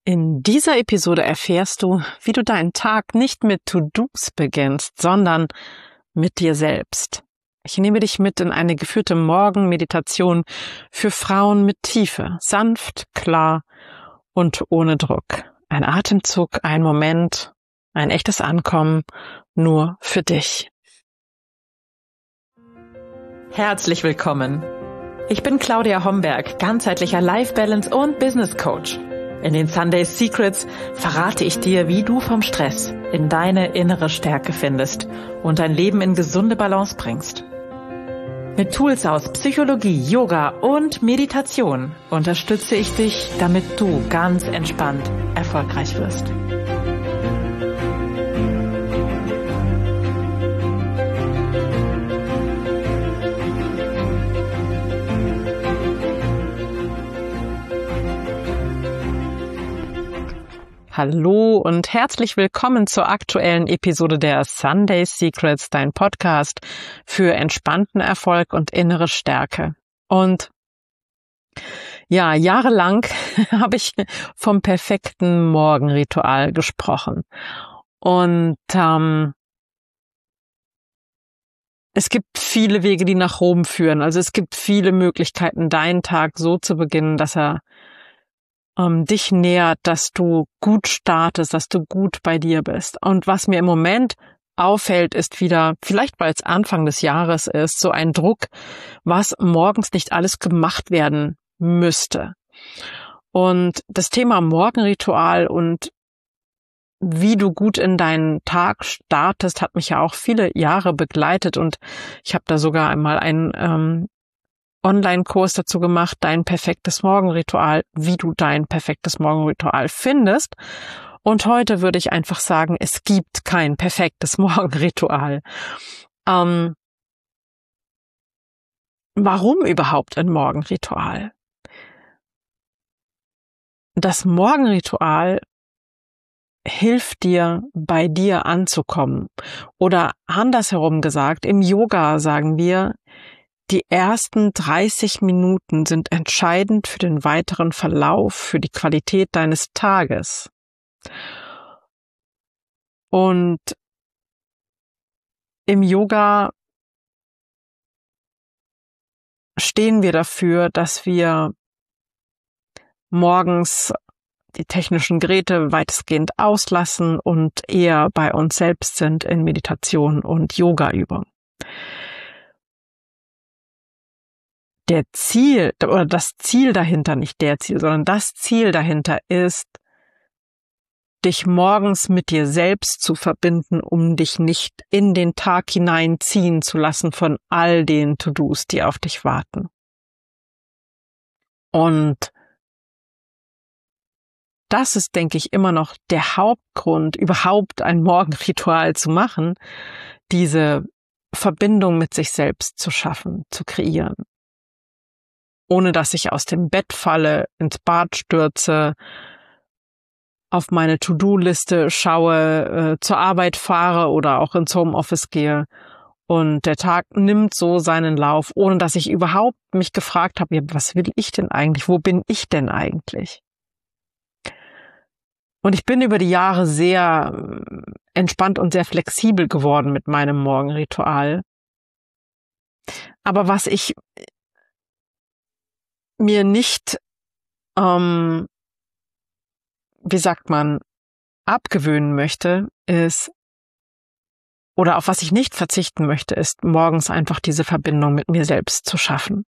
In dieser Episode erfährst du, wie du deinen Tag nicht mit To-Dos beginnst, sondern mit dir selbst. Ich nehme dich mit in eine geführte Morgenmeditation für Frauen mit Tiefe, sanft, klar und ohne Druck. Ein Atemzug, ein Moment, ein echtes Ankommen, nur für dich. Herzlich willkommen. Ich bin Claudia Homberg, ganzheitlicher Life Balance und Business Coach. In den Sunday Secrets verrate ich dir, wie du vom Stress in deine innere Stärke findest und dein Leben in gesunde Balance bringst. Mit Tools aus Psychologie, Yoga und Meditation unterstütze ich dich, damit du ganz entspannt erfolgreich wirst. Hallo und herzlich willkommen zur aktuellen Episode der Sunday Secrets, dein Podcast für entspannten Erfolg und innere Stärke. Und ja, jahrelang habe ich vom perfekten Morgenritual gesprochen. Und es gibt viele Wege, die nach Rom führen. Also es gibt viele Möglichkeiten, deinen Tag so zu beginnen, dass er dich nährt, dass du gut startest, dass du gut bei dir bist. Und was mir im Moment auffällt, ist wieder, vielleicht weil es Anfang des Jahres ist, so ein Druck, was morgens nicht alles gemacht werden müsste. Und das Thema Morgenritual und wie du gut in deinen Tag startest, hat mich ja auch viele Jahre begleitet. Und ich habe da sogar einmal einen Online-Kurs dazu gemacht, dein perfektes Morgenritual, wie du dein perfektes Morgenritual findest. Und heute würde ich einfach sagen, es gibt kein perfektes Morgenritual. Warum überhaupt ein Morgenritual? Das Morgenritual hilft dir, bei dir anzukommen. Oder andersherum gesagt, im Yoga sagen wir, die ersten 30 Minuten sind entscheidend für den weiteren Verlauf, für die Qualität deines Tages. Und im Yoga stehen wir dafür, dass wir morgens die technischen Geräte weitestgehend auslassen und eher bei uns selbst sind in Meditation und Yogaübungen. Das Ziel dahinter, nicht der Ziel, sondern das Ziel dahinter ist, dich morgens mit dir selbst zu verbinden, um dich nicht in den Tag hineinziehen zu lassen von all den To-Dos, die auf dich warten. Und das ist, denke ich, immer noch der Hauptgrund, überhaupt ein Morgenritual zu machen, diese Verbindung mit sich selbst zu schaffen, zu kreieren. Ohne dass ich aus dem Bett falle, ins Bad stürze, auf meine To-Do-Liste schaue, zur Arbeit fahre oder auch ins Homeoffice gehe. Und der Tag nimmt so seinen Lauf, ohne dass ich überhaupt mich gefragt habe, was will ich denn eigentlich? Wo bin ich denn eigentlich? Und ich bin über die Jahre sehr entspannt und sehr flexibel geworden mit meinem Morgenritual. Aber was ich mir nicht, abgewöhnen möchte, ist, oder auf was ich nicht verzichten möchte, ist morgens einfach diese Verbindung mit mir selbst zu schaffen.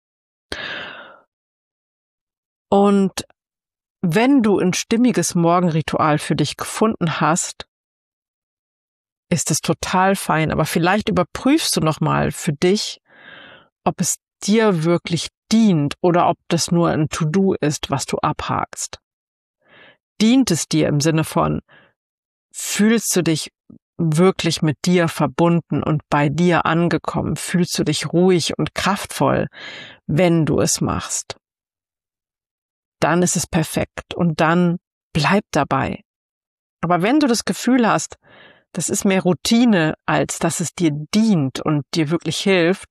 Und wenn du ein stimmiges Morgenritual für dich gefunden hast, ist es total fein, aber vielleicht überprüfst du nochmal für dich, ob es dir wirklich dient oder ob das nur ein To-Do ist, was du abhakst. Dient es dir im Sinne von, fühlst du dich wirklich mit dir verbunden und bei dir angekommen? Fühlst du dich ruhig und kraftvoll, wenn du es machst? Dann ist es perfekt und dann bleib dabei. Aber wenn du das Gefühl hast, das ist mehr Routine, als dass es dir dient und dir wirklich hilft,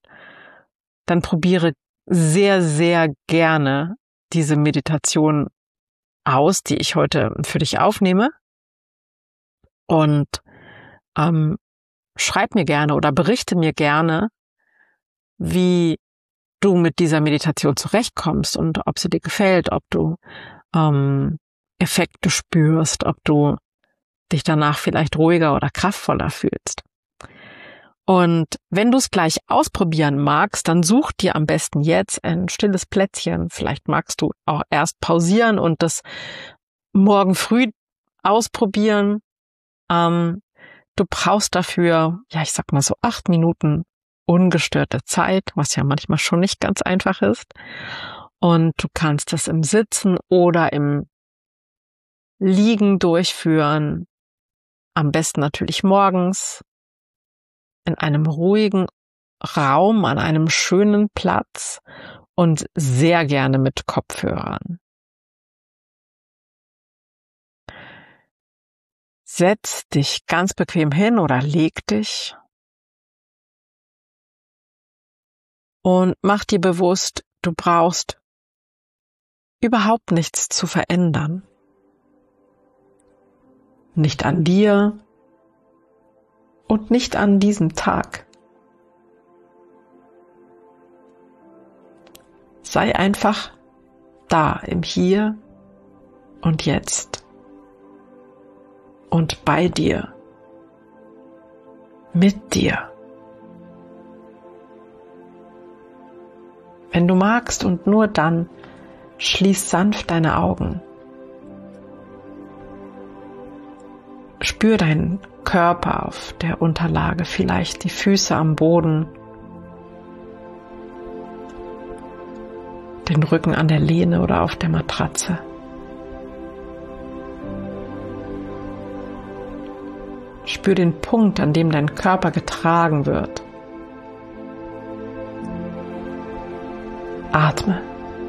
dann probiere sehr, sehr gerne diese Meditation aus, die ich heute für dich aufnehme. Und schreib mir gerne oder berichte mir gerne, wie du mit dieser Meditation zurechtkommst und ob sie dir gefällt, ob du Effekte spürst, ob du dich danach vielleicht ruhiger oder kraftvoller fühlst. Und wenn du es gleich ausprobieren magst, dann such dir am besten jetzt ein stilles Plätzchen. Vielleicht magst du auch erst pausieren und das morgen früh ausprobieren. Du brauchst dafür, ich sag mal so 8 Minuten ungestörte Zeit, was ja manchmal schon nicht ganz einfach ist. Und du kannst das im Sitzen oder im Liegen durchführen. Am besten natürlich morgens in einem ruhigen Raum, an einem schönen Platz und sehr gerne mit Kopfhörern. Setz dich ganz bequem hin oder leg dich und mach dir bewusst, du brauchst überhaupt nichts zu verändern. Nicht an dir und nicht an diesem Tag. Sei einfach da im Hier und Jetzt und bei dir, mit dir. Wenn du magst und nur dann, schließ sanft deine Augen. Spür deinen Körper auf der Unterlage, vielleicht die Füße am Boden, den Rücken an der Lehne oder auf der Matratze. Spür den Punkt, an dem dein Körper getragen wird. Atme.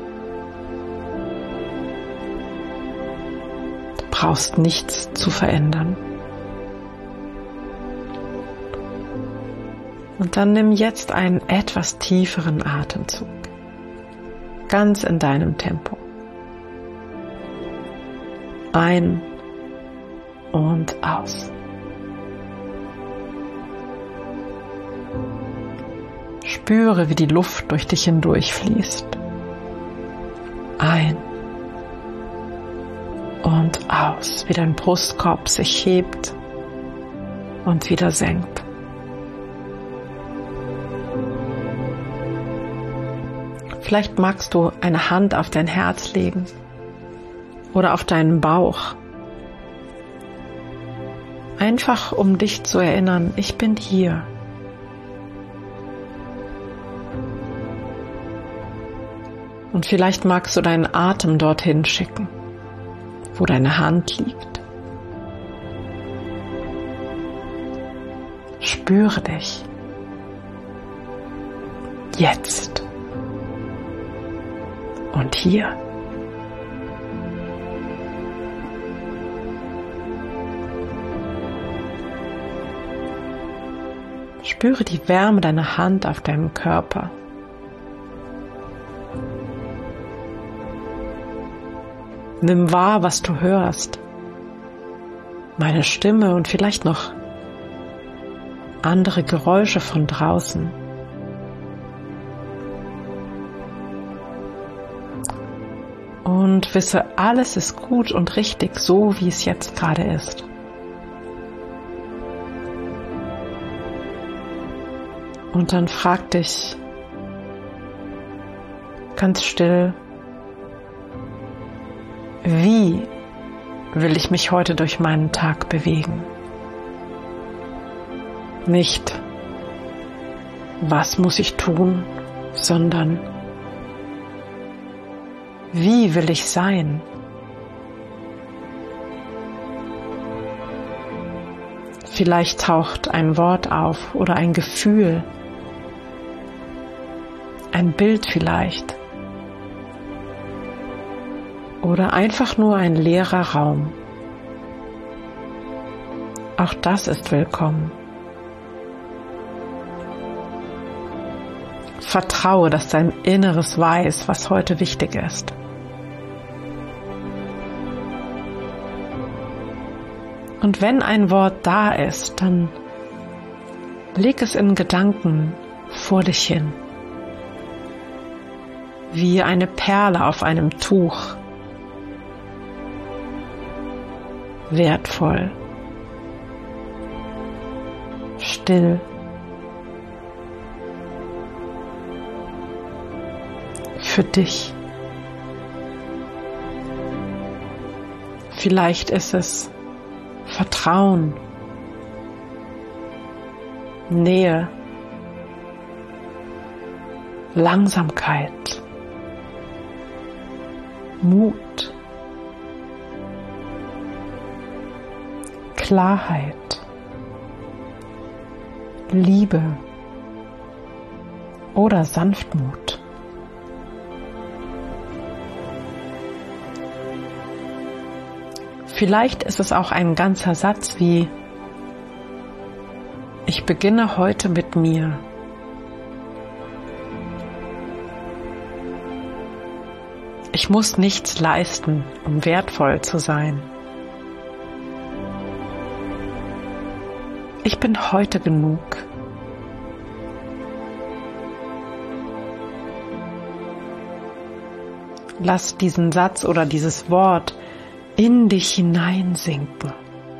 Du brauchst nichts zu verändern. Und dann nimm jetzt einen etwas tieferen Atemzug. Ganz in deinem Tempo. Ein und aus. Spüre, wie die Luft durch dich hindurch fließt. Ein und aus, wie dein Brustkorb sich hebt und wieder senkt. Vielleicht magst du eine Hand auf dein Herz legen oder auf deinen Bauch. Einfach um dich zu erinnern, ich bin hier. Und vielleicht magst du deinen Atem dorthin schicken, wo deine Hand liegt. Spüre dich. Jetzt. Und hier. Spüre die Wärme deiner Hand auf deinem Körper. Nimm wahr, was du hörst. Meine Stimme und vielleicht noch andere Geräusche von draußen. Und wisse, alles ist gut und richtig, so wie es jetzt gerade ist. Und dann frag dich ganz still, wie will ich mich heute durch meinen Tag bewegen? Nicht, was muss ich tun, sondern wie will ich sein? Vielleicht taucht ein Wort auf oder ein Gefühl, ein Bild vielleicht. Oder einfach nur ein leerer Raum. Auch das ist willkommen. Vertraue, dass dein Inneres weiß, was heute wichtig ist. Und wenn ein Wort da ist, dann leg es in Gedanken vor dich hin, wie eine Perle auf einem Tuch, wertvoll, still, für dich. Vielleicht ist es Vertrauen, Nähe, Langsamkeit, Mut, Klarheit, Liebe oder Sanftmut. Vielleicht ist es auch ein ganzer Satz wie: Ich beginne heute mit mir. Ich muss nichts leisten, um wertvoll zu sein. Ich bin heute genug. Lass diesen Satz oder dieses Wort in dich hineinsinken.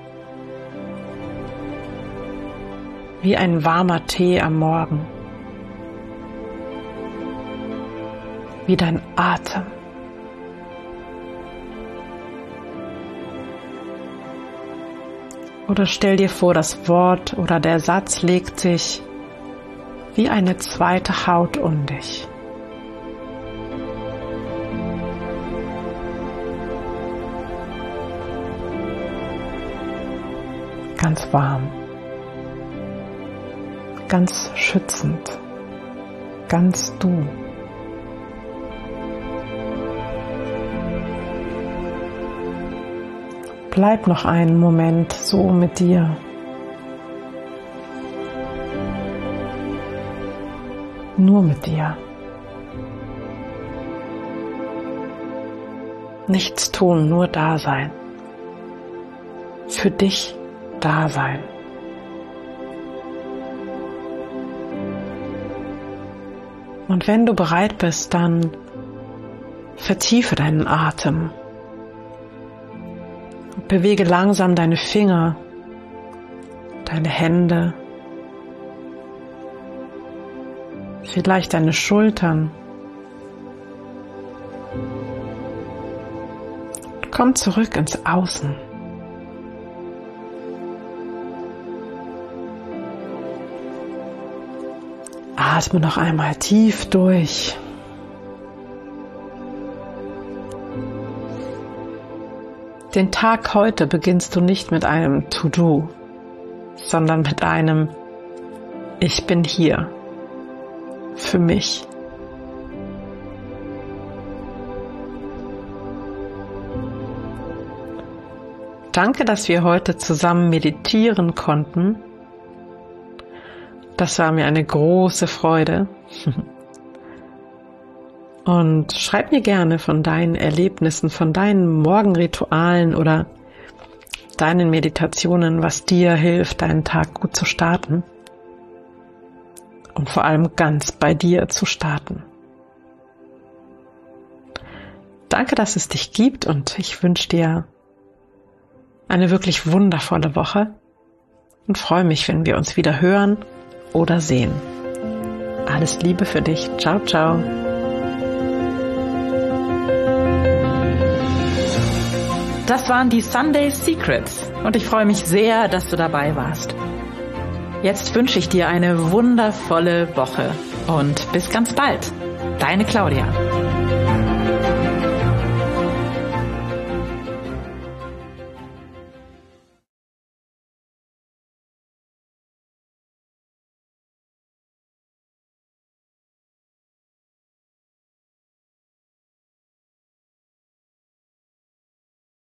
Wie ein warmer Tee am Morgen. Wie dein Atem. Oder stell dir vor, das Wort oder der Satz legt sich wie eine zweite Haut um dich. Ganz warm, ganz schützend, ganz du. Bleib noch einen Moment so mit dir. Nur mit dir. Nichts tun, nur da sein. Für dich da sein. Und wenn du bereit bist, dann vertiefe deinen Atem. Bewege langsam deine Finger, deine Hände, vielleicht deine Schultern. Komm zurück ins Außen. Atme noch einmal tief durch. Den Tag heute beginnst du nicht mit einem To-Do, sondern mit einem Ich bin hier. Für mich. Danke, dass wir heute zusammen meditieren konnten. Das war mir eine große Freude. Und schreib mir gerne von deinen Erlebnissen, von deinen Morgenritualen oder deinen Meditationen, was dir hilft, deinen Tag gut zu starten. Und vor allem ganz bei dir zu starten. Danke, dass es dich gibt und ich wünsche dir eine wirklich wundervolle Woche und freue mich, wenn wir uns wieder hören oder sehen. Alles Liebe für dich. Ciao, ciao. Das waren die Sunday Secrets und ich freue mich sehr, dass du dabei warst. Jetzt wünsche ich dir eine wundervolle Woche und bis ganz bald. Deine Claudia.